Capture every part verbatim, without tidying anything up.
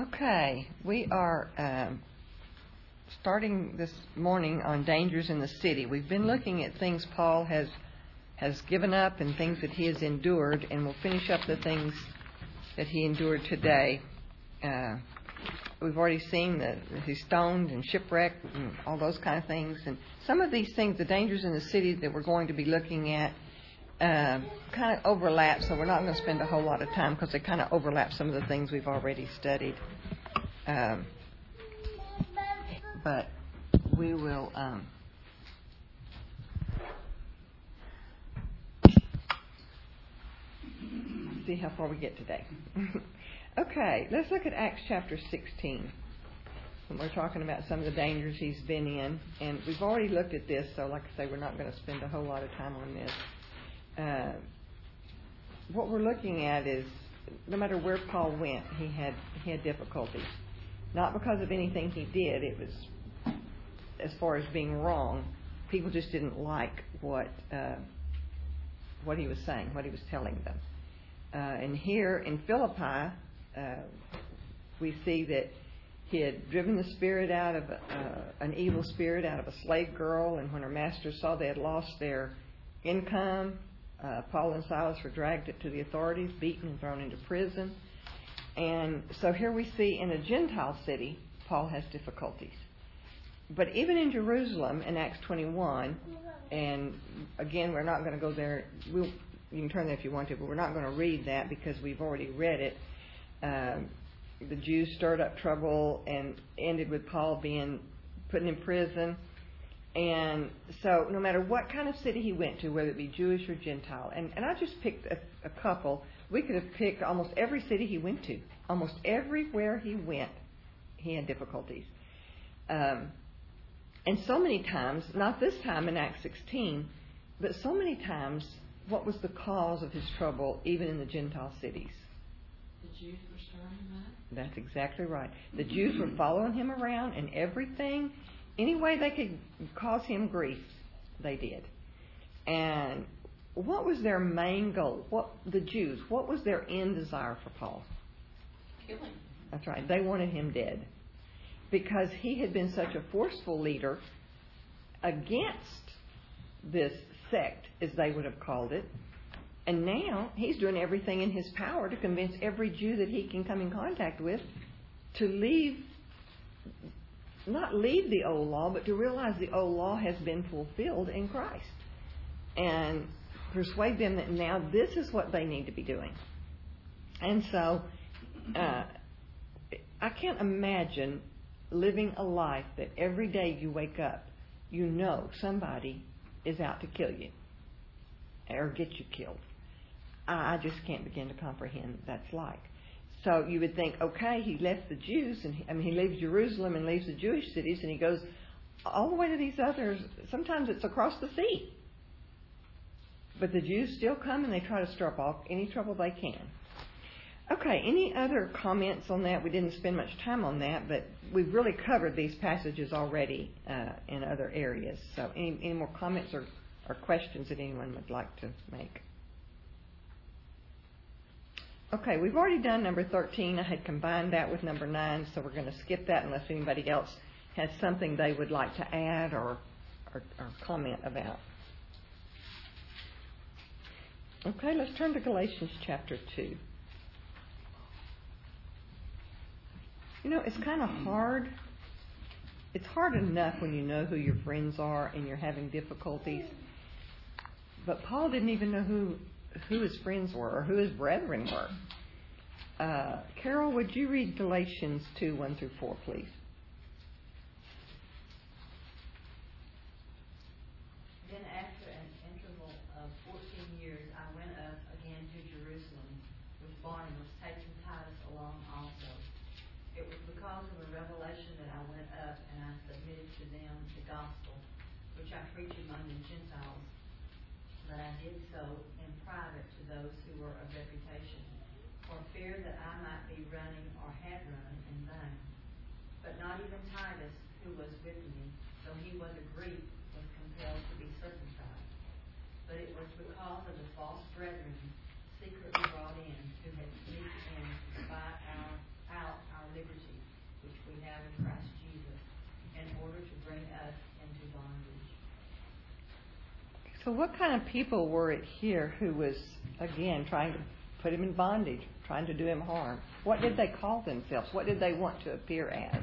Okay, we are um, starting this morning on dangers in the city. We've been looking at things Paul has has given up and things that he has endured, and we'll finish up the things that he endured today. Uh, we've already seen that he's stoned and shipwrecked and all those kind of things. And some of these things, the dangers in the city that we're going to be looking at, uh, kind of overlap, so we're not going to spend a whole lot of time because they kind of overlap some of the things we've already studied. Um, but we will um, see how far we get today. Okay, let's look at Acts chapter sixteen. When we're talking about some of the dangers he's been in. And we've already looked at this, so like I say, we're not going to spend a whole lot of time on this. Uh, what we're looking at is no matter where Paul went, he had he had difficulties. Not because of anything he did. It was, as far as being wrong, people just didn't like what uh, what he was saying, what he was telling them. Uh, and here in Philippi, uh, we see that he had driven the spirit out of uh, an evil spirit out of a slave girl, and when her master saw they had lost their income, uh, Paul and Silas were dragged to the authorities, beaten and thrown into prison. And so here we see in a Gentile city, Paul has difficulties. But even in Jerusalem in Acts twenty-one, and again, we're not going to go there. We'll, you can turn there if you want to, but we're not going to read that because we've already read it. Um, the Jews stirred up trouble and ended with Paul being put in prison. And so no matter what kind of city he went to, whether it be Jewish or Gentile, and, and I just picked a, a couple. We could have picked almost every city he went to. Almost everywhere he went, he had difficulties. Um, and so many times, not this time in Acts sixteen, but so many times, what was the cause of his trouble, even in the Gentile cities? The Jews were stirring him up? That's exactly right. The Jews were following him around, and everything, any way they could cause him grief, they did. And what was their main goal? What the Jews, what was their end desire for Paul? Killing. That's right. They wanted him dead because he had been such a forceful leader against this sect, as they would have called it. And now he's doing everything in his power to convince every Jew that he can come in contact with to leave, not leave the old law, but to realize the old law has been fulfilled in Christ. And persuade them that now this is what they need to be doing. And so uh, I can't imagine living a life that every day you wake up, you know somebody is out to kill you or get you killed. I just can't begin to comprehend what that's like. So you would think, okay, he left the Jews, and he, I mean, he leaves Jerusalem and leaves the Jewish cities, and he goes all the way to these others. Sometimes it's across the sea. But the Jews still come and they try to stir up all, any trouble they can. Okay, any other comments on that? We didn't spend much time on that, but we've really covered these passages already uh, in other areas. So any, any more comments or, or questions that anyone would like to make? Okay, we've already done number thirteen. I had combined that with number nine, so we're going to skip that unless anybody else has something they would like to add or, or, or comment about. Okay, let's turn to Galatians chapter two. You know, it's kind of hard. It's hard enough when you know who your friends are and you're having difficulties. But Paul didn't even know who, who his friends were or who his brethren were. Uh, Carol, would you read Galatians two, one through four, please? Preach among the Gentiles, but I did so in private to those who were of reputation, for fear that I might be running or had run in vain. But not even Titus, who was with me, though he was a Greek, was compelled to be circumcised. But it was because of the false brethren secretly brought in, who had sneaked in to spy our, out our liberty So what kind of people were it here who was, again, trying to put him in bondage, trying to do him harm? What did they call themselves? What did they want to appear as?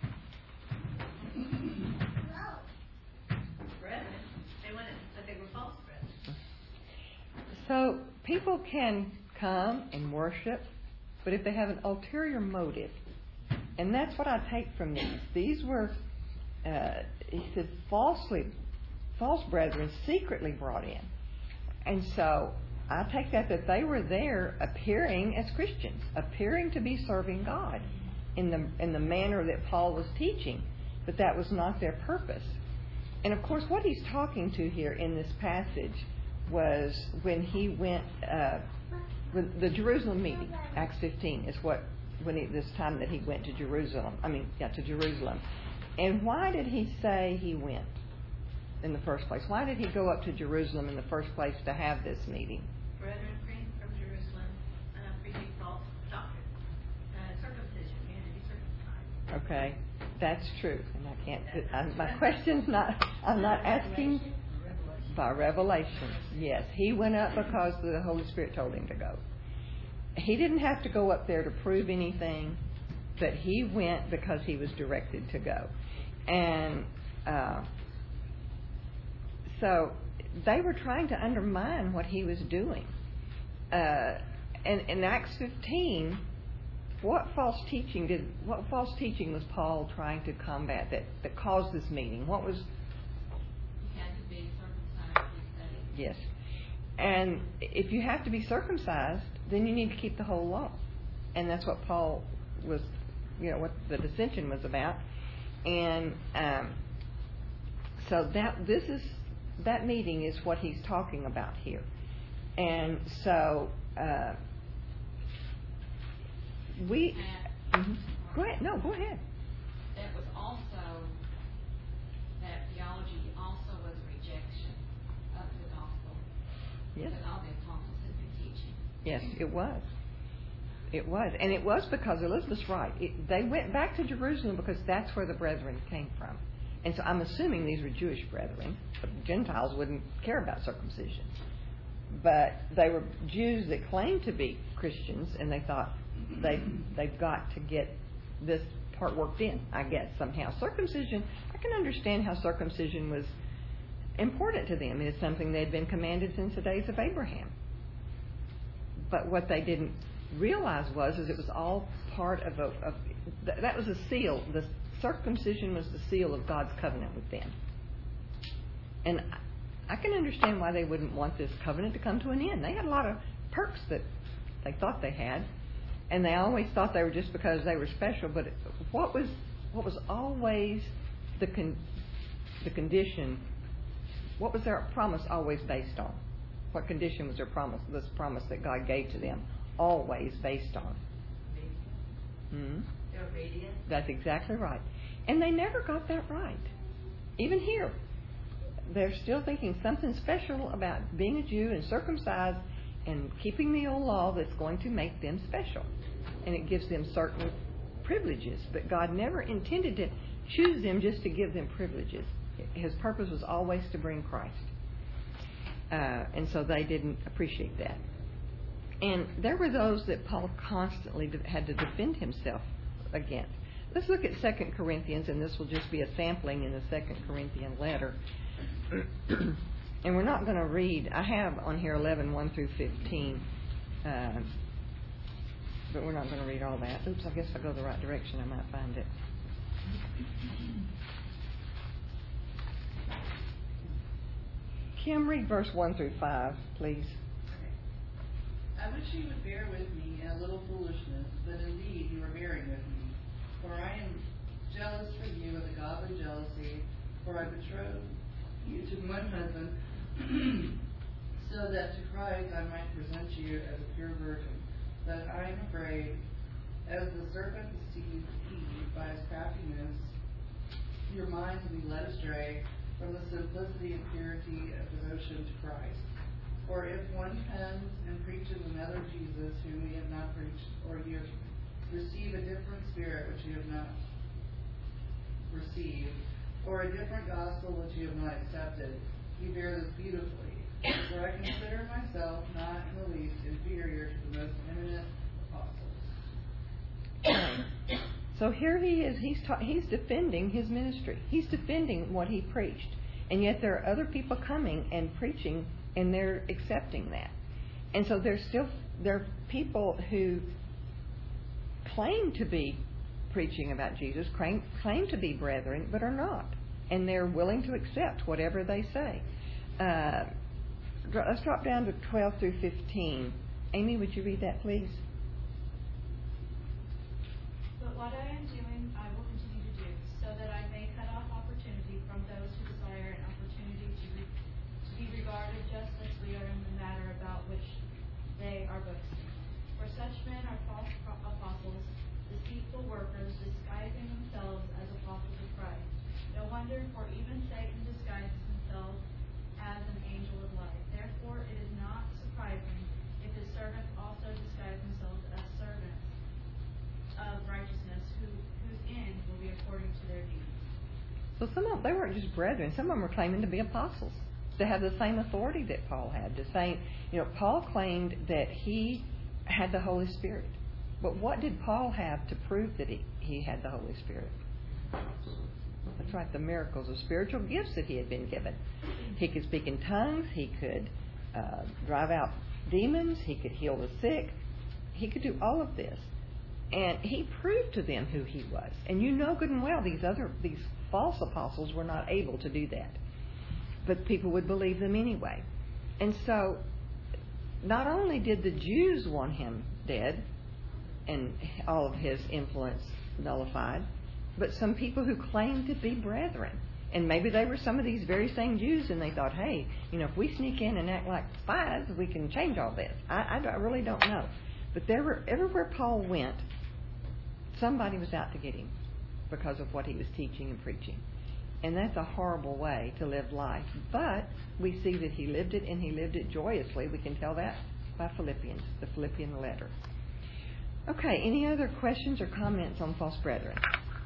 Brethren. They wanted, but they were false brethren. So people can come and worship, but if they have an ulterior motive, and that's what I take from these. These were, uh, he said, falsely, false brethren secretly brought in. And so I take that that they were there appearing as Christians, appearing to be serving God in the in the manner that Paul was teaching, but that was not their purpose. And of course, what he's talking to here in this passage was when he went, uh, with the Jerusalem meeting, Acts fifteen is what, when he, this time that he went to Jerusalem, I mean, yeah, to Jerusalem. And why did he say he went in the first place? Why did he go up to Jerusalem in the first place to have this meeting? Brethren came from Jerusalem, uh, preaching false doctrine, uh, circumcision, you had to be circumcised. Okay, that's true, and I can't. I, my question's not. I'm not asking by revelation. Yes, he went up because the Holy Spirit told him to go. He didn't have to go up there to prove anything, but he went because he was directed to go, and. Uh, So they were trying to undermine what he was doing. Uh, and in Acts fifteen, what false teaching did? What false teaching was Paul trying to combat that, that caused this meeting? What was? You had to be circumcised and saved. Yes, and if you have to be circumcised, then you need to keep the whole law, and that's what Paul was, you know, what the dissension was about, and um, so that this is. That meeting is what he's talking about here. And so uh, we... And, Mm-hmm. Go ahead. No, go ahead. That was also, that theology also was rejection of the gospel. Yes. That all the apostles had been teaching. Yes, it was. It was. And it was because Elizabeth's right. It, they went back to Jerusalem because that's where the brethren came from. And so I'm assuming these were Jewish brethren. But Gentiles wouldn't care about circumcision. But they were Jews that claimed to be Christians, and they thought they, they've got to get this part worked in, I guess, somehow. Circumcision, I can understand how circumcision was important to them. It's something they'd been commanded since the days of Abraham. But what they didn't realize was is it was all part of a... Of, that was a seal. The circumcision was the seal of God's covenant with them. And I can understand why they wouldn't want this covenant to come to an end. They had a lot of perks that they thought they had, and they always thought they were just because they were special. But what was what was always the con, the condition? What was their promise always based on? What condition was their promise? This promise that God gave to them always based on? Hmm? Their obedience. That's exactly right. And they never got that right. Even here, they're still thinking something special about being a Jew and circumcised and keeping the old law that's going to make them special. And it gives them certain privileges. But God never intended to choose them just to give them privileges. His purpose was always to bring Christ. Uh, and so they didn't appreciate that. And there were those that Paul constantly had to defend himself against. Let's look at Second Corinthians, and this will just be a sampling in the Second Corinthian letter. And we're not going to read. I have on here eleven, one through fifteen. Uh, but we're not going to read all that. Oops, I guess if I go the right direction, I might find it. Kim, read verse one through five, please. I wish you would bear with me in a little foolishness, but indeed you are bearing with me. For I am jealous for you with a godly jealousy, for I betrothed you to my husband, so that to Christ I might present you as a pure virgin. But I am afraid, as the serpent deceived Eve by his craftiness, your minds will be led astray from the simplicity and purity of devotion to Christ. For if one comes and preaches another Jesus whom we have not preached, or you receive a different spirit which you have not received, or a different gospel which you have not accepted, you bear this beautifully, for I consider myself not in the least inferior to the most eminent apostles. So here he is, he's ta- he's defending his ministry. He's defending what he preached. And yet there are other people coming and preaching, and they're accepting that. And so there's still there are people who claim to be preaching about Jesus, claim, claim to be brethren, but are not. And they're willing to accept whatever they say. Uh, let's drop down to twelve through fifteen. Amy, would you read that, please? But what I am doing, I will continue to do, so that I may cut off opportunity from those who desire an opportunity to, re- to be regarded just as we are in the matter about which they are boasting. For such men are false pro- apostles, deceitful workers, disguising themselves as apostles of Christ. No wonder, for even Satan disguises himself as an angel of light. Therefore, it is not surprising if his servants also disguise themselves as servants of righteousness, who, whose end will be according to their deeds. So some of them, they weren't just brethren. Some of them were claiming to be apostles, to have the same authority that Paul had. The same, you know, Paul claimed that he had the Holy Spirit. But what did Paul have to prove that he, he had the Holy Spirit? That's right, the miracles, the spiritual gifts that he had been given. He could speak in tongues. He could uh, drive out demons. He could heal the sick. He could do all of this. And he proved to them who he was. And you know good and well these other these false apostles were not able to do that. But people would believe them anyway. And so not only did the Jews want him dead and all of his influence nullified, but some people who claimed to be brethren. And maybe they were some of these very same Jews, and they thought, hey, you know, if we sneak in and act like spies, we can change all this. I, I, I really don't know. But there were, everywhere Paul went, somebody was out to get him because of what he was teaching and preaching. And that's a horrible way to live life. But we see that he lived it, and he lived it joyously. We can tell that by Philippians, the Philippian letter. Okay, any other questions or comments on false brethren?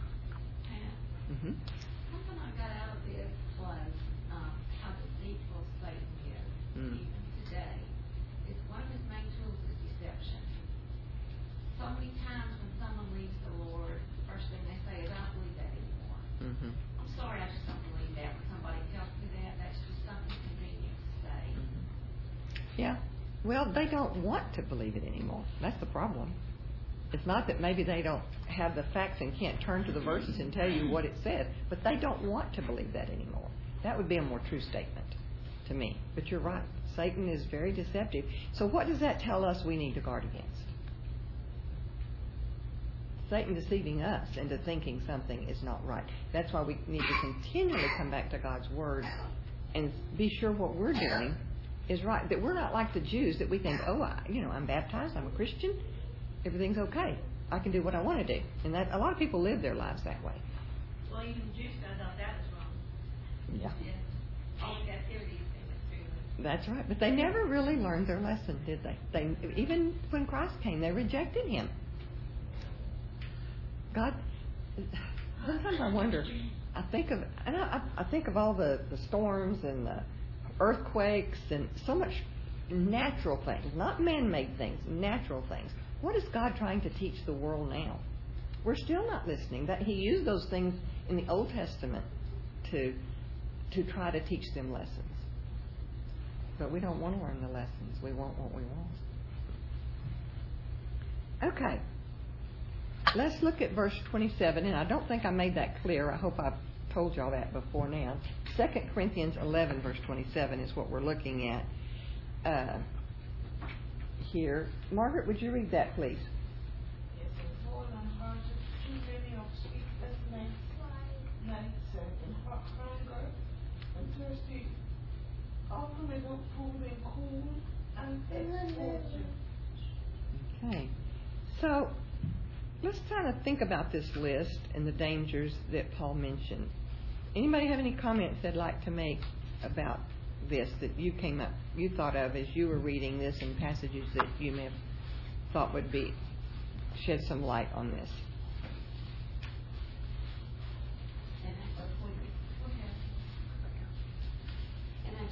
Mm-hmm. Something I got out of this was um, how deceitful Satan is, Mm. even today. It's one of his main tools is deception. So many times when someone leaves the Lord, the first thing they say is, I don't believe that anymore. Mm-hmm. I'm sorry, I just don't believe that. When somebody tells me that, that's just something convenient to say. Yeah. Well, they don't want to believe it anymore. That's the problem. It's not that maybe they don't have the facts and can't turn to the verses and tell you what it says, but they don't want to believe that anymore. That would be a more true statement to me. But you're right. Satan is very deceptive. So what does that tell us we need to guard against? Satan deceiving us into thinking something is not right. That's why we need to continually come back to God's Word and be sure what we're doing is right. That we're not like the Jews that we think, oh, I, you know, I'm baptized, I'm a Christian, everything's okay. I can do what I want to do. And that a lot of people live their lives that way. Well, even the Jews found out that was wrong. Yeah. Yeah. All the activities they went through. That's right. But they never really learned their lesson, did they? They even when Christ came, they rejected him. God, sometimes I wonder, I think of, and I, I think of all the, the storms and the earthquakes and so much natural things, not man-made things, natural things. What is God trying to teach the world now? We're still not listening. That He used those things in the Old Testament to to try to teach them lessons. But we don't want to learn the lessons. We want what we want. Okay. Let's look at verse twenty-seven, and I don't think I made that clear. I hope I've told y'all that before now. Second Corinthians eleven, verse twenty-seven is what we're looking at uh, here. Margaret, would you read that, please? Yes, and Lord, I'm hard too many of sleepless nights, nights and hot hunger and thirsty, often without food and cold and exposure. Okay. So let's try to think about this list and the dangers that Paul mentioned. Anybody have any comments they'd like to make about this that you came up, you thought of as you were reading this, and passages that you may have thought would be shed some light on this? And I, and I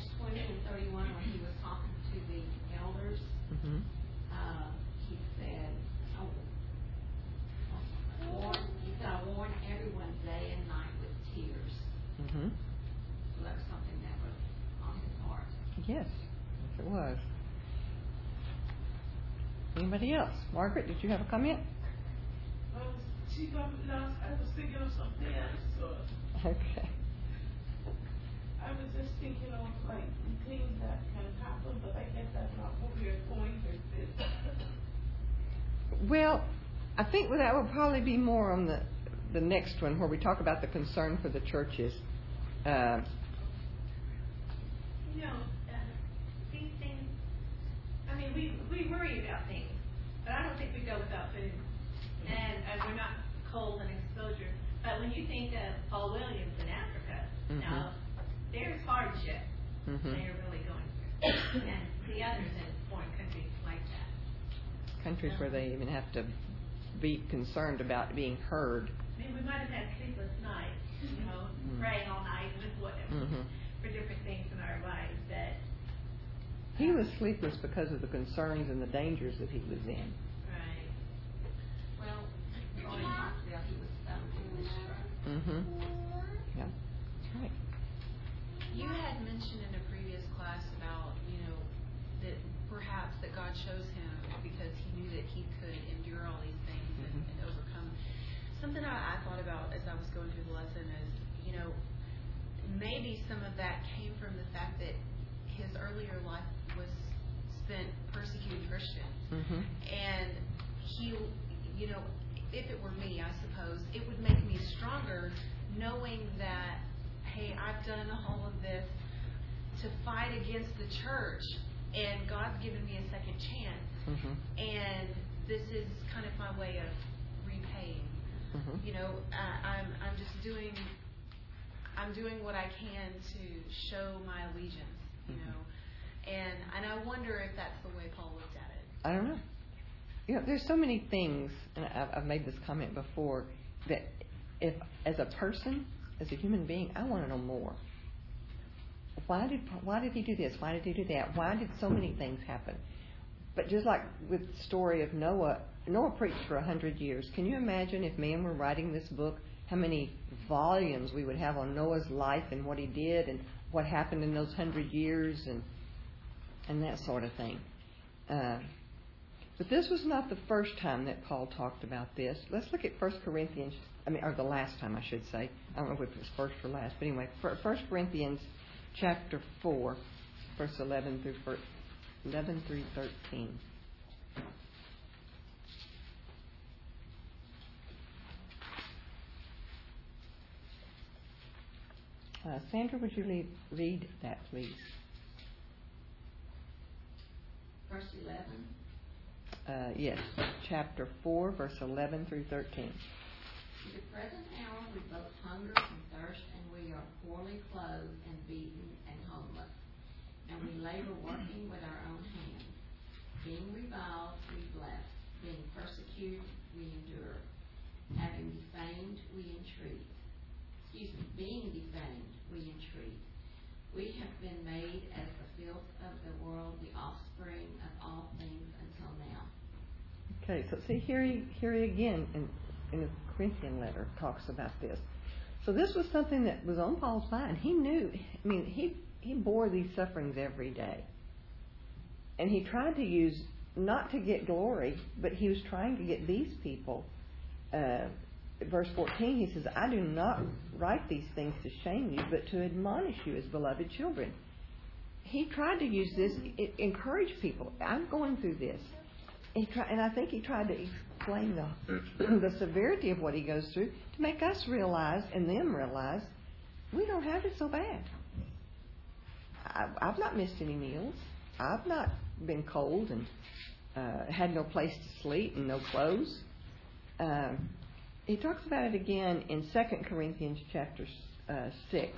Mm-hmm. So that was something that was on his heart. Yes, yes, it was. Anybody else? Margaret, did you have a comment? I was, she got me lost. I was thinking of something else. So Okay. I was just thinking of like things that can happen, but I guess that's not what we're going with this. Well, I think that will probably be more on the the next one where we talk about the concern for the churches. Uh, You know, uh, these things, I mean, we, we worry about things, but I don't think we go without food. And uh, we're not cold and exposure. But when you think of Paul Williams in Africa, Mhm. now, there's hardship Mhm. they're really going through. And the others in foreign countries like that. countries where they even have to be concerned about being heard. I mean, we might have had sleepless nights, you know, Mm. praying all night and whatever, Mhm. for different things in our lives that, He was sleepless because of the concerns and the dangers that he was in. right. Well, Roy Knoxville, he was so foolish. Mm-hmm. Yeah, that's right. You had mentioned in a previous class about, you know, that perhaps that God chose him because he knew that he could endure all these things and, Mhm. and overcome. Something I, I thought about as I was going through the lesson is, you know, maybe some of that came from the fact that his earlier life was spent persecuting Christians. Mm-hmm. And he, you know, if it were me, I suppose, it would make me stronger knowing that, hey, I've done all of this to fight against the church, and God's given me a second chance. Mm-hmm. And this is kind of my way of repaying. Mm-hmm. You know, I, I'm I'm just doing I'm doing what I can to show my allegiance. You Mhm. know, and and I wonder if that's the way Paul looked at it. I don't know. You know, there's so many things, and I've, I've made this comment before, that if, as a person, as a human being, I want to know more. Why did why did he do this? Why did he do that? Why did so many things happen? But just like with the story of Noah, Noah preached for a hundred years. Can you imagine if man were writing this book, how many volumes we would have on Noah's life and what he did and what happened in those hundred years and and that sort of thing. Uh, but this was not the first time that Paul talked about this. Let's look at First Corinthians. I mean, or the last time I should say. I don't know if it was first or last, but anyway, First Corinthians chapter four, verse eleven through eleven through thirteen. Uh, Sandra, would you lead, read that, please? Verse eleven. Uh, yes, chapter four, verse eleven through thirteen. To the present hour we both hunger and thirst, and we are poorly clothed and beaten and homeless. And we labor working with our own hands. Being reviled, we bless. Being persecuted, we endure. Having defamed, we entreat. Excuse me, being defamed, we entreat. We have been made as the filth of the world, the offspring of all things until now. Okay, so see here he, here he again in, in the Corinthian letter talks about this. So this was something that was on Paul's mind. He knew, I mean, he, he bore these sufferings every day. And he tried to use, not to get glory, but he was trying to get these people. Uh, verse fourteen, he says, I do not write these things to shame you, but to admonish you as beloved children. He tried to use this, it, encourage people. I'm going through this. He try, and I think he tried to explain the, the severity of what he goes through to make us realize, and them realize, we don't have it so bad. I, I've not missed any meals. I've not been cold and uh, had no place to sleep and no clothes. Um, he talks about it again in Second Corinthians chapter uh, six.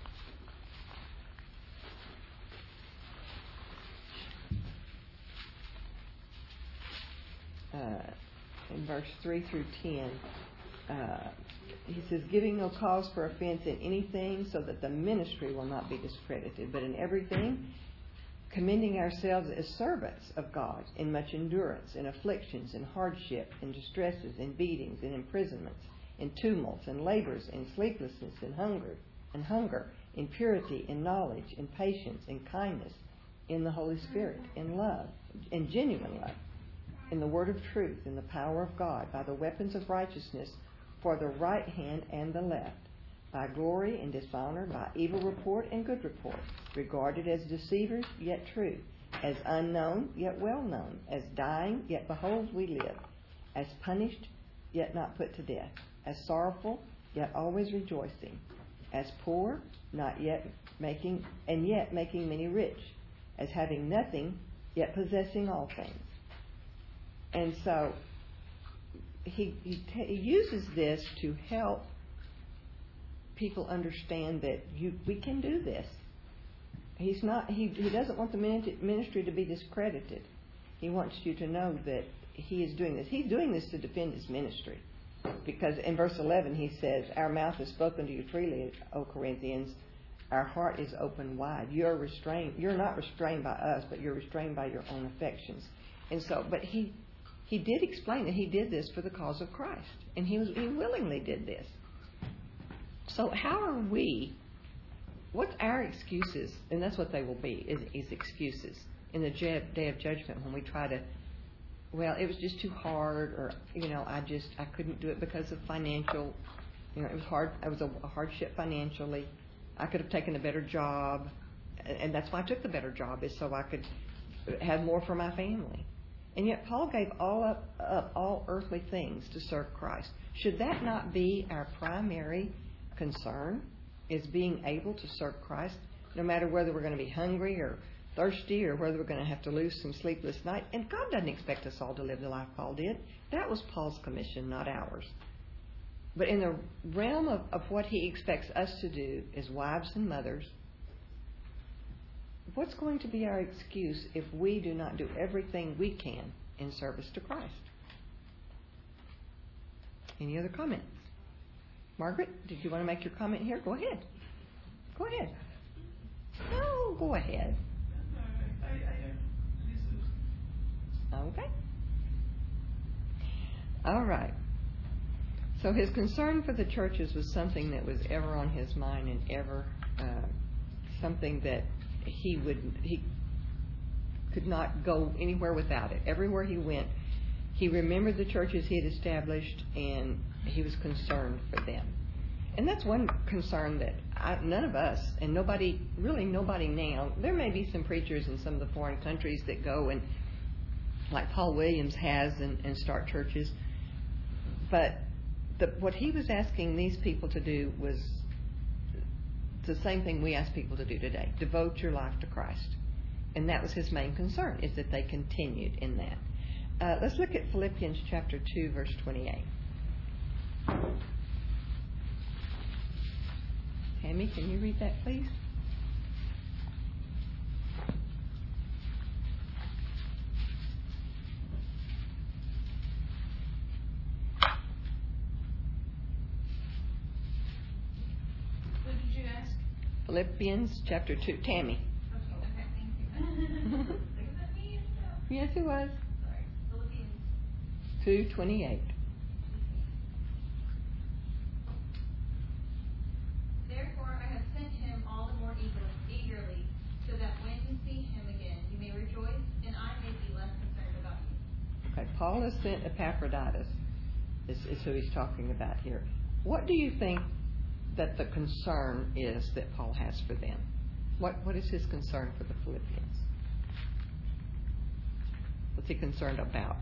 Uh, in verse three through ten, uh, he says, giving no cause for offense in anything, so that the ministry will not be discredited, but in everything, commending ourselves as servants of God, in much endurance, in afflictions, in hardship, in distresses, in beatings, in imprisonments, in tumults, in labors, in sleeplessness, in hunger, and hunger, in purity, in knowledge, in patience, in kindness, in the Holy Spirit, in love, in genuine love, in the word of truth, in the power of God, by the weapons of righteousness for the right hand and the left, by glory and dishonor, by evil report and good report, regarded as deceivers, yet true, as unknown, yet well known, as dying, yet behold we live, as punished, yet not put to death, as sorrowful, yet always rejoicing, as poor, not yet making, and yet making many rich, as having nothing, yet possessing all things. And so he, he, t- he uses this to help people understand that you, we can do this. He's not. He, he doesn't want the ministry to be discredited. He wants you to know that he is doing this. He's doing this to defend his ministry, because in verse eleven he says, "Our mouth has spoken to you freely, O Corinthians. Our heart is open wide. You're restrained. You're not restrained by us, but you're restrained by your own affections." And so, but he he did explain that he did this for the cause of Christ, and he was he willingly did this. So how are we? What's our excuses? And that's what they will be, is, is excuses in the day of judgment when we try to, well, it was just too hard, or, you know, I just, I couldn't do it because of financial, you know, it was hard, it was a, a hardship financially. I could have taken a better job, and that's why I took the better job, is so I could have more for my family. And yet Paul gave all up, up all earthly things to serve Christ. Should that not be our primary concern, is being able to serve Christ, no matter whether we're going to be hungry or thirsty, or whether we're going to have to lose some sleepless night? And God doesn't expect us all to live the life Paul did. That was Paul's commission, not ours. But in the realm of, of what he expects us to do as wives and mothers, what's going to be our excuse if we do not do everything we can in service to Christ? Any other comments? Margaret, did you want to make your comment here? Go ahead. Go ahead. No, go ahead. Okay. All right. So his concern for the churches was something that was ever on his mind, and ever uh, something that he would he could not go anywhere without it. Everywhere he went, he remembered the churches he had established, and he was concerned for them. And that's one concern that I, none of us, and nobody, really nobody now, there may be some preachers in some of the foreign countries that go and, like Paul Williams has, and, and start churches. But the, what he was asking these people to do was the same thing we ask people to do today: devote your life to Christ. And that was his main concern, is that they continued in that. Uh, let's look at Philippians chapter two, verse twenty-eight. Tammy, can you read that, please? What did you ask? Philippians chapter two. Tammy. Okay, thank you. Yes, it was. Sorry. Philippians. two twenty-eight. Therefore I have sent him all the more eagerly, eagerly, so that when you see him again, you may rejoice, and I may be less concerned about you. Okay, Paul has sent Epaphroditus, is, is who he's talking about here. What do you think that the concern is that Paul has for them? What What is his concern for the Philippians? What's he concerned about?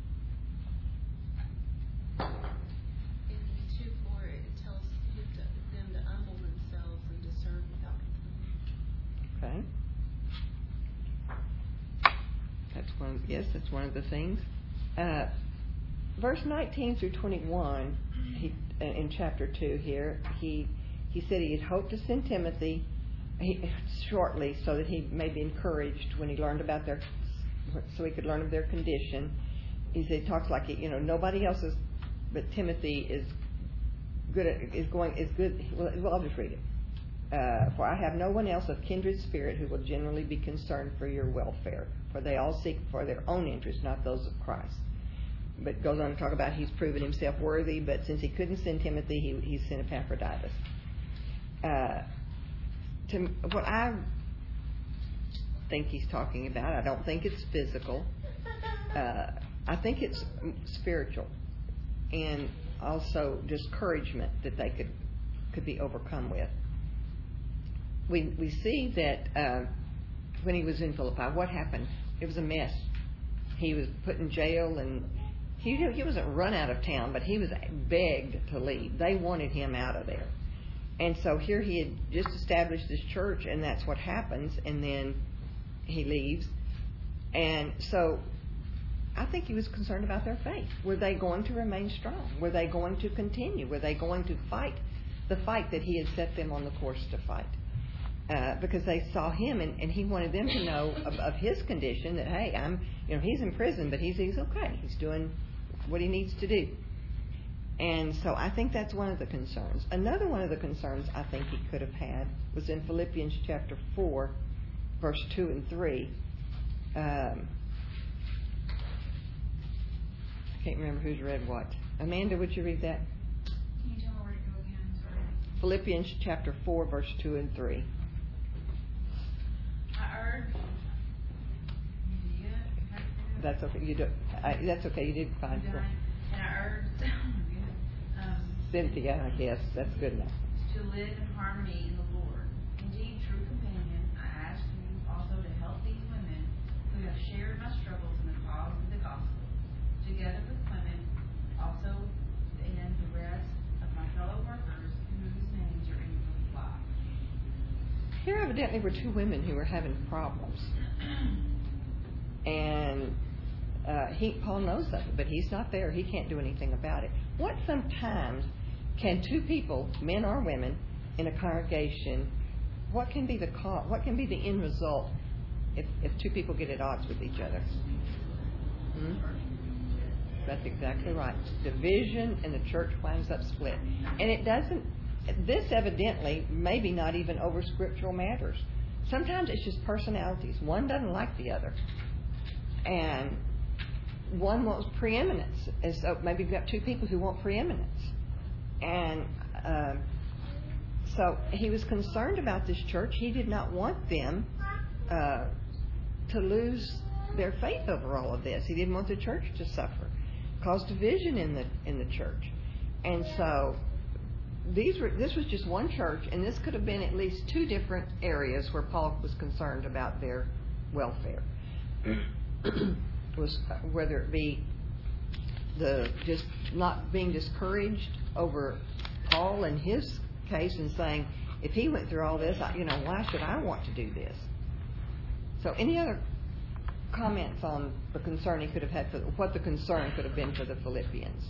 In two four, it tells them to humble themselves and to serve without complaining. Okay. That's one. Yes, that's one of the things. Uh, verse nineteen through twenty-one, he, in chapter two here, he he said he had hoped to send Timothy he, shortly, so that he may be encouraged when he learned about their, so he could learn of their condition. He said, he talks like, you know, nobody else is, but Timothy is good at, is going is good. Well, well I'll just read it. Uh, for I have no one else of kindred spirit who will generally be concerned for your welfare, for they all seek for their own interests, not those of Christ. But goes on to talk about he's proven himself worthy, but since he couldn't send Timothy, he, he sent Epaphroditus. uh, to what I think he's talking about, I don't think it's physical. Uh, I think it's spiritual, and also discouragement that they could could be overcome with. We we see that uh, when he was in Philippi, what happened? It was a mess. He was put in jail, and he he wasn't run out of town, but he was begged to leave. They wanted him out of there, and so here he had just established this church, and that's what happens. And then he leaves, and so I think he was concerned about their faith. Were they going to remain strong? Were they going to continue? Were they going to fight the fight that he had set them on the course to fight? Uh, because they saw him, and, and he wanted them to know of, of his condition, that, hey, I'm, you know, he's in prison, but he's he's okay. He's doing what he needs to do. And so I think that's one of the concerns. Another one of the concerns I think he could have had was in Philippians chapter four, verse two and three. Um, I can't remember who's read what. Amanda, would you read that? Can you tell me where to go again? Sorry. Philippians chapter four, verse two and three. I urge. That's okay. You do. I, that's okay. You did fine. And I urge um, Cynthia, I guess that's good enough. to live in harmony in the Lord. Indeed, true companion, I ask you also to help these women who have shared my struggles in the cause of the gospel, together with Clement, also and the rest of my fellow workers whose names are in your flock. Here evidently were two women who were having problems. And uh, he, Paul knows of it, but he's not there. He can't do anything about it. What sometimes can two people, men or women, in a congregation, what can be the cause, what can be the end result if, if two people get at odds with each other? Hmm? That's exactly right. Division, and the church winds up split. And it doesn't, this evidently, maybe not even over scriptural matters. Sometimes it's just personalities. One doesn't like the other. And one wants preeminence. And so maybe you've got two people who want preeminence. And uh, so he was concerned about this church. He did not want them uh, to lose their faith over all of this. He didn't want the church to suffer, cause division in the in the church. And so these were this was just one church, and this could have been at least two different areas where Paul was concerned about their welfare. Was whether it be the just not being discouraged over Paul and his case and saying, if he went through all this, I, you know, why should I want to do this? So, any other comments on the concern he could have had for what the concern could have been for the Philippians?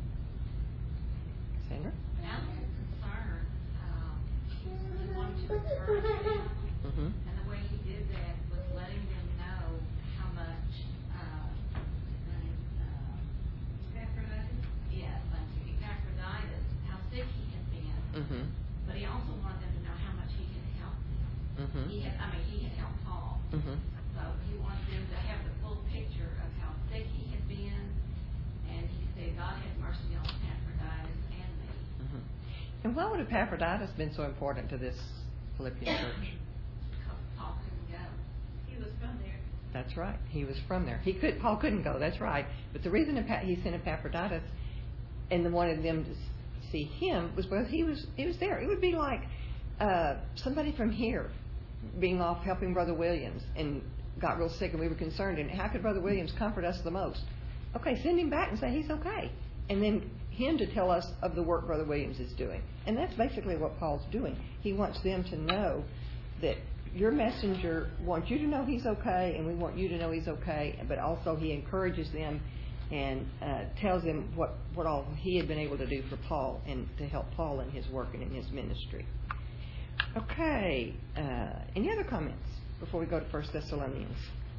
Sandra? Now his concern, um, he wanted to encourage them, Mm-hmm. and the way he did that was letting them know how much, uh, uh, Epaphroditus? yeah, like Epaphroditus, how sick he had been, Mm-hmm. but he also wanted them to know how much he had helped them. Mm-hmm. He had, I mean, he had helped Paul. Mm-hmm. So he wanted them to have the full picture of how sick he had been, and he said, God had mercy on Epaphroditus and me. Mm-hmm. And why would Epaphroditus been so important to this Philippian church? Because Paul couldn't go. He was from there. That's right. He was from there. He could. Paul couldn't go. That's right. But the reason he sent Epaphroditus and wanted them to see him was because he was he was there. It would be like uh, somebody from here being off helping Brother Williams and got real sick, and we were concerned. And how could Brother Williams comfort us the most? Okay, send him back and say he's okay, and then him to tell us of the work Brother Williams is doing. And that's basically what Paul's doing. He wants them to know that your messenger wants you to know he's okay, and we want you to know he's okay, but also he encourages them and uh, tells them what, what all he had been able to do for Paul and to help Paul in his work and in his ministry. Okay, uh, any other comments before we go to First Thessalonians?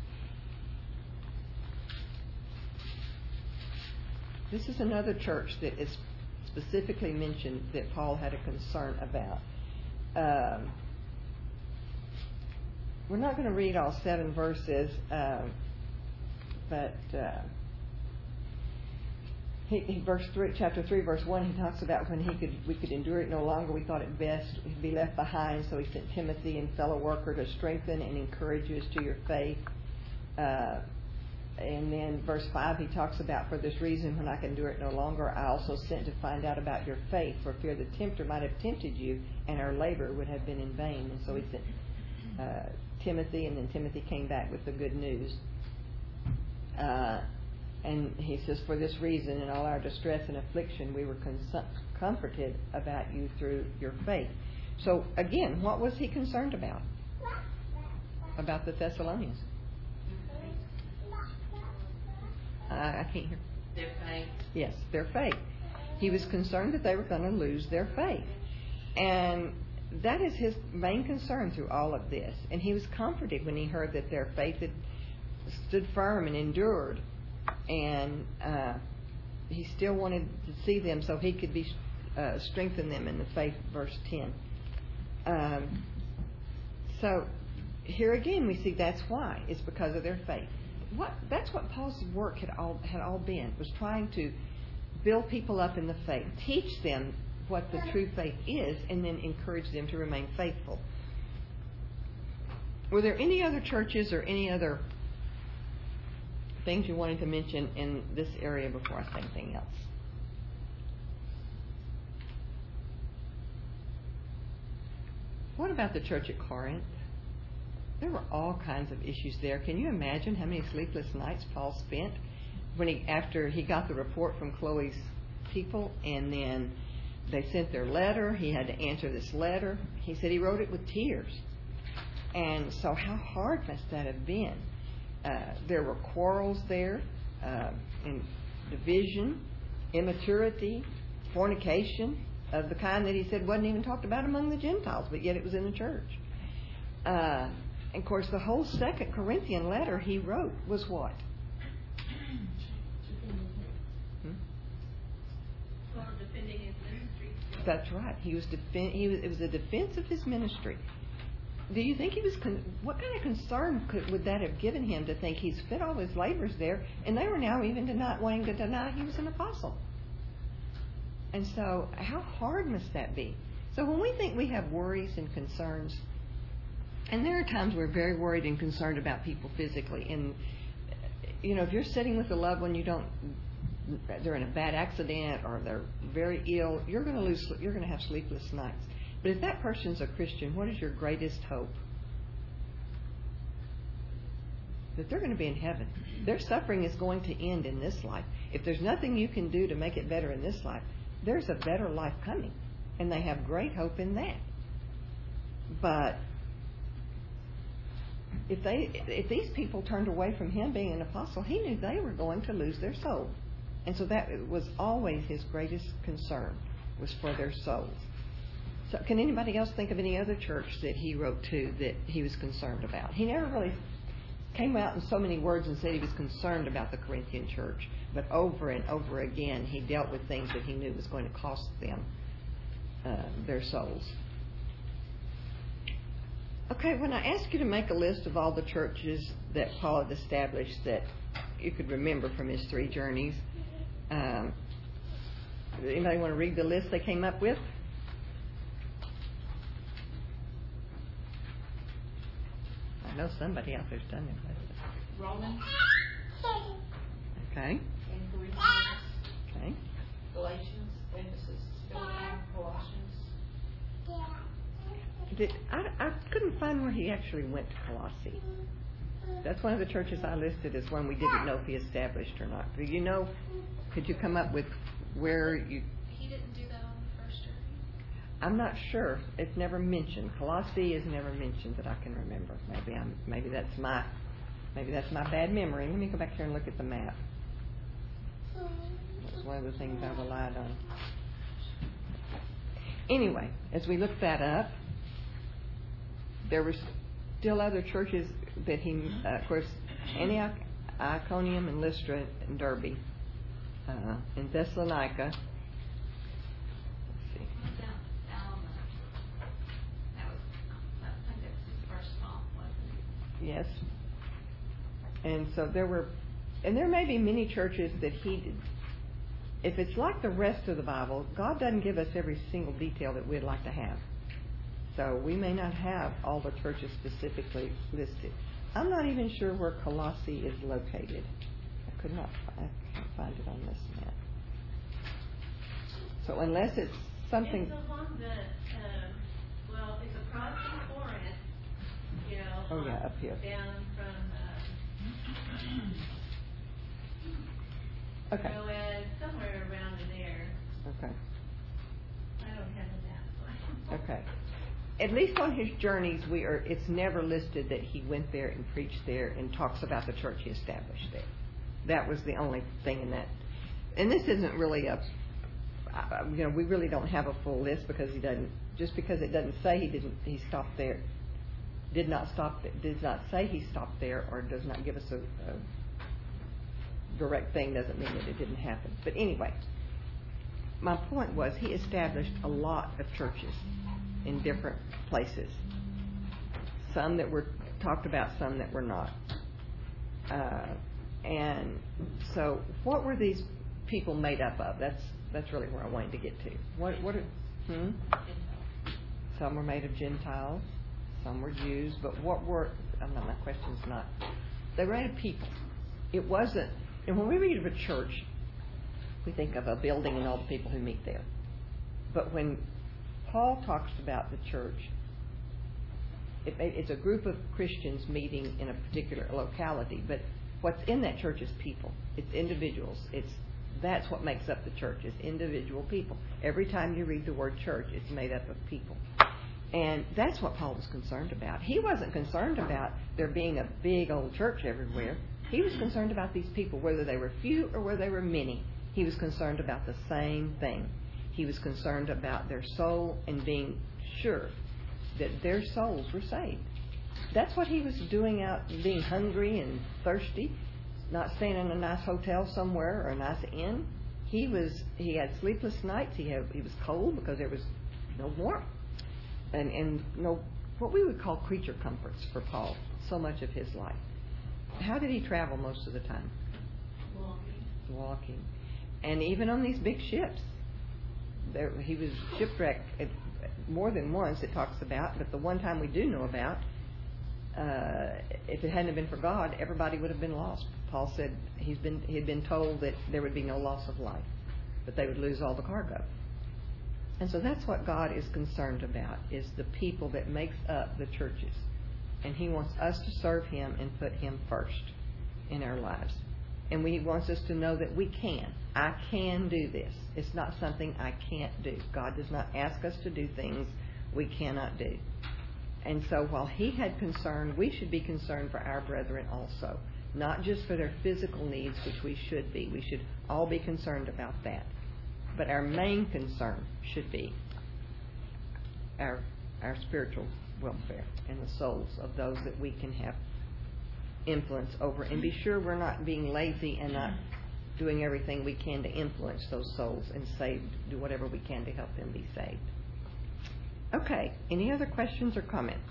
This is another church that is specifically mentioned that Paul had a concern about. Um, we're not going to read all seven verses, um, but uh, he, he verse three, chapter three, verse one, he talks about when he could we could endure it no longer. We thought it best to be left behind, so he sent Timothy and fellow worker to strengthen and encourage you as to your faith. Uh, and then verse five, he talks about, for this reason, when I can endure it no longer, I also sent to find out about your faith, for fear the tempter might have tempted you, and our labor would have been in vain. And so he sent uh, Timothy, and then Timothy came back with the good news. Uh, and he says, for this reason, in all our distress and affliction, we were cons- comforted about you through your faith. So again, what was he concerned about? About the Thessalonians? Uh, I can't hear. Their faith. Yes, their faith. He was concerned that they were going to lose their faith. And that is his main concern through all of this. And he was comforted when he heard that their faith had stood firm and endured. And uh, he still wanted to see them so he could be uh, strengthen them in the faith, verse ten. Um, so here again we see that's why. It's because of their faith. What, that's what Paul's work had all had all been, was trying to build people up in the faith, teach them what the true faith is, and then encourage them to remain faithful. Were there any other churches or any other things you wanted to mention in this area before I say anything else? What about the church at Corinth? There were all kinds of issues there. Can you imagine how many sleepless nights Paul spent when he, after he got the report from Chloe's people, and then they sent their letter. He had to answer this letter. He said he wrote it with tears. And so how hard must that have been? Uh, there were quarrels there, uh, and division, immaturity, fornication, of the kind that he said wasn't even talked about among the Gentiles, but yet it was in the church. Uh, and of course, the whole Second Corinthian letter he wrote was what? Hmm? Well, defending his ministry. That's right. He was defen- He was. It was a defense of his ministry. Do you think he was? Con- what kind of concern could, would that have given him to think he's spent all his labors there, and they were now even to not wanting to deny he was an apostle? And so, how hard must that be? So when we think we have worries and concerns, and there are times we're very worried and concerned about people physically, and you know, if you're sitting with a loved one, you don't, they're in a bad accident or they're very ill, you're going to lose, you're going to have sleepless nights. But if that person's a Christian, what is your greatest hope? That they're going to be in heaven. Their suffering is going to end in this life. If there's nothing you can do to make it better in this life, there's a better life coming. And they have great hope in that. But if they, if these people turned away from him being an apostle, he knew they were going to lose their soul. And so that was always his greatest concern, was for their souls. So can anybody else think of any other church that he wrote to that he was concerned about? He never really came out in so many words and said he was concerned about the Corinthian church, but over and over again he dealt with things that he knew was going to cost them uh, their souls. Okay, when I ask you to make a list of all the churches that Paul had established that you could remember from his three journeys, um, anybody want to read the list they came up with? I know somebody out there's done it. Romans. Okay. And Corinthians. Okay. Galatians, Ephesus, Philippi, Colossians. Did, I, I couldn't find where he actually went to Colossae. That's one of the churches I listed as one we didn't know if he established or not. Do you know? Could you come up with where you? He didn't do that on the first journey. I'm not sure. It's never mentioned. Colossae is never mentioned that I can remember. Maybe I'm. Maybe that's my. Maybe that's my bad memory. Let me go back here and look at the map. That's one of the things I relied on. Anyway, as we look that up, there were still other churches that he, uh, of course, Antioch, Iconium, and Lystra, and Derbe, uh, in Thessalonica. Let's see. That was, I think that's his first stop, wasn't it? Yes. And so there were, and there may be many churches that he did, if it's like the rest of the Bible, God doesn't give us every single detail that we'd like to have. So we may not have all the churches specifically listed. I'm not even sure where Colossae is located. I could not, I can't find it on this map. So unless it's something. It's along the, uh, well, it's across from Corinth, you know. Oh yeah, up here. Down from, uh, Okay. Boaz, somewhere around in there. Okay. I don't have the map. Okay. At least on his journeys, we are. It's never listed that he went there and preached there and talks about the church he established there. That was the only thing in that. And this isn't really a. Uh, you know, we really don't have a full list because he doesn't. Just because it doesn't say he didn't, he stopped there. Did not stop. Did not say he stopped there, or does not give us a, a direct thing. Doesn't mean that it didn't happen. But anyway, my point was he established a lot of churches in different places. Some that were talked about, some that were not. Uh, and so, what were these people made up of? That's that's really where I wanted to get to. What what? Are, hmm? Some were made of Gentiles, some were Jews, but what were? I'm not. My question's not. They were made of people. It wasn't. And when we read of a church, we think of a building and all the people who meet there. But when Paul talks about the church, it, it's a group of Christians meeting in a particular locality, but what's in that church is people. It's individuals. It's that's what makes up the church, is individual people. Every time you read the word church, it's made up of people. And that's what Paul was concerned about. He wasn't concerned about there being a big old church everywhere. He was concerned about these people, whether they were few or whether they were many. He was concerned about the same thing. He was concerned about their soul and being sure that their souls were saved. That's what he was doing out, being hungry and thirsty, not staying in a nice hotel somewhere or a nice inn. He was. He had sleepless nights. He had. He was cold because there was no warmth, and and no what we would call creature comforts for Paul. So much of his life. How did he travel most of the time? Walking. Walking, and even on these big ships. There, he was shipwrecked more than once, it talks about, but the one time we do know about, uh, if it hadn't been for God, everybody would have been lost. Paul said he's been he had been told that there would be no loss of life, but they would lose all the cargo. And so that's what God is concerned about, is the people that makes up the churches. And he wants us to serve him and put him first in our lives. And he wants us to know that we can. I can do this. It's not something I can't do. God does not ask us to do things we cannot do. And so while he had concern, we should be concerned for our brethren also. Not just for their physical needs, which we should be. We should all be concerned about that. But our main concern should be our, our spiritual welfare and the souls of those that we can have influence over, and be sure we're not being lazy and not doing everything we can to influence those souls and save, do whatever we can to help them be saved. Okay, any other questions or comments?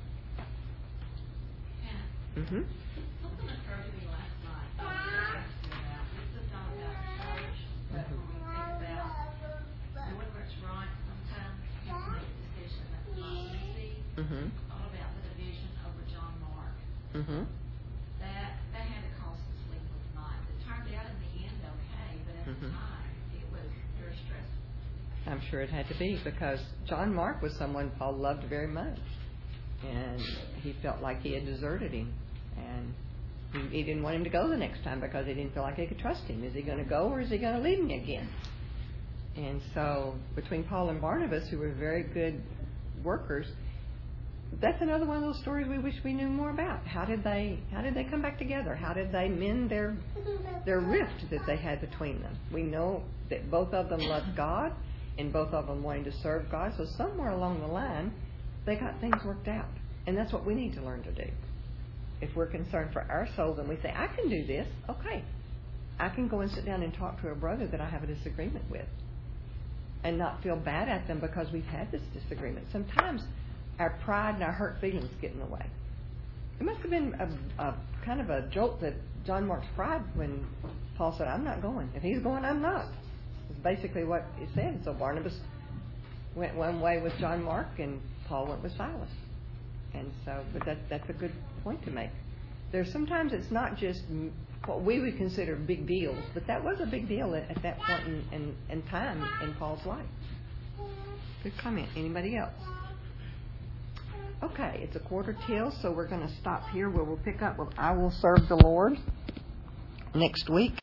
Yeah. Mm-hmm. Something occurred to me last night. I was asking about. This is not about church, but when we think about whether it's right, sometimes you have to make a decision that's not easy. Mm-hmm. All about the division over John Mark. Mm-hmm. That that had to cost some sleepless nights. It turned out in the end okay, but at Mm-hmm. the time it was very stressful. I'm sure it had to be, because John Mark was someone Paul loved very much. And he felt like he had deserted him. And he, he didn't want him to go the next time because he didn't feel like he could trust him. Is he going to go, or is he going to leave me again? And so between Paul and Barnabas, who were very good workers, that's another one of those stories we wish we knew more about. How did they how did they come back together? How did they mend their their rift that they had between them? We know that both of them loved God and both of them wanted to serve God. So somewhere along the line, they got things worked out. And that's what we need to learn to do. If we're concerned for our souls and we say, I can do this, okay. I can go and sit down and talk to a brother that I have a disagreement with and not feel bad at them because we've had this disagreement. Sometimes our pride and our hurt feelings get in the way. It must have been a, a kind of a jolt that John Mark's pride when Paul said, I'm not going. If he's going, I'm not. It's basically what it said. So Barnabas went one way with John Mark, and Paul went with Silas. And so, but that, that's a good point to make. There's sometimes it's not just what we would consider big deals, but that was a big deal at, at that point in, in, in time in Paul's life. Good comment. Anybody else? Okay, it's a quarter till, so we're going to stop here where we'll pick up with I Will Serve the Lord next week.